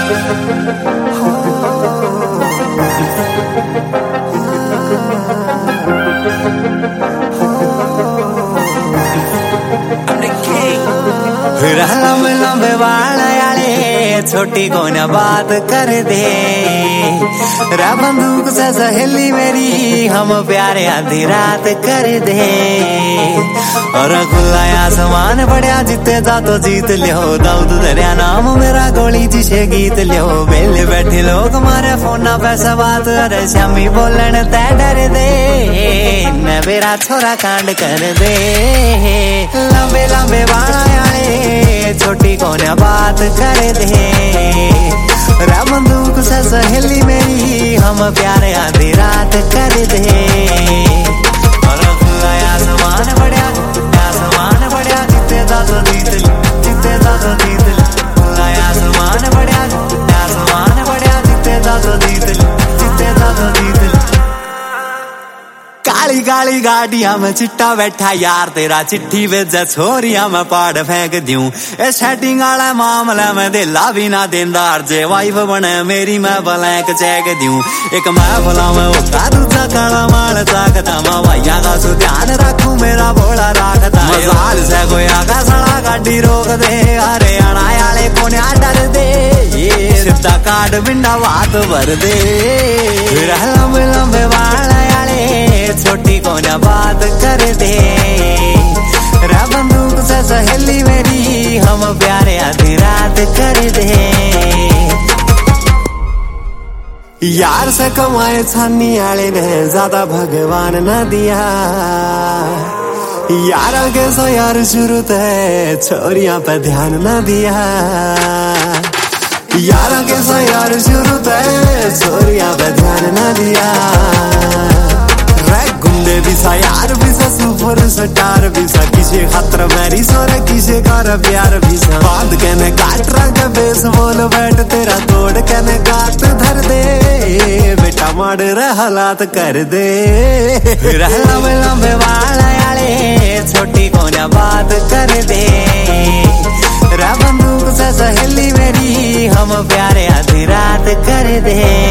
लंबे लंबे बाल आले छोटी को न बात कर दे रा बंदूक से सहेली मेरी हम प्यारे आधी रात कर दे और खुला आसमान बढ़िया जीते जा तो जीत लियो दाऊद दरिया नाम मेरा गोली जिसे गीत लियो बेले बैठे लोग मारे फोन पे से बात अरे श्यामी बोलन तै डर दे न मेरा छोरा कांड कर दे लंबे लंबे बाल आले छोटी को न बात कर दे रा बंदूक से सहेली मेरी हम प्यारे आधी रात कर दे और खुला आसमान बढ़िया जीते जा तो जीत जीते जा तो जीत खुला आसमान बढ़िया जीते जा तो जीत जीते जा तो जीत काली काली गाड़ियां में चिट्टा बैठा यार तेरा चिट्ठी भेजा छोरियां में पाड़ फेंक दूं ए सेटिंग वाला मामला में दिला भी ना देंदार जे वाइफ बने मेरी मैं ब्लैंक चेक दूं एक मैं बोला मैं उसका दूसरा काला माल चाकता मैं भैया का सु ध्यान रखूं मेरा भोला राखता मजाल से कोई आगा सड़ा गाड़ी रोक दे हरियाणा वाले को ना डर दे सीधा काट बिंडा बात भर दे लंबे लंबे बाल छोटी को न बात कर दे रा बंदूक से सहेली मेरी हम प्यारे आधी रात कर दे यार से कमाए छानी आले ने ज्यादा भगवान न दिया यार आगे सो यार शुरू है छोरियां पे ध्यान न दिया यार आगे सो यार शुरू है छोरियां पे ध्यान न दिया गुंडे भी सा यार भी सा सुपर स्टार भी सा किसे खतर मेरी सोरे किसे कर प्यार भी सा बांध कहने काट रंग बेसबॉल बैट तेरा तोड़ कहने काट धर दे बेटा मार रहा हालात कर दे लंबे लंबे बाल आले छोटी को न बात कर दे रा बंदूक से सहेली मेरी हम प्यारे आधी रात कर दे।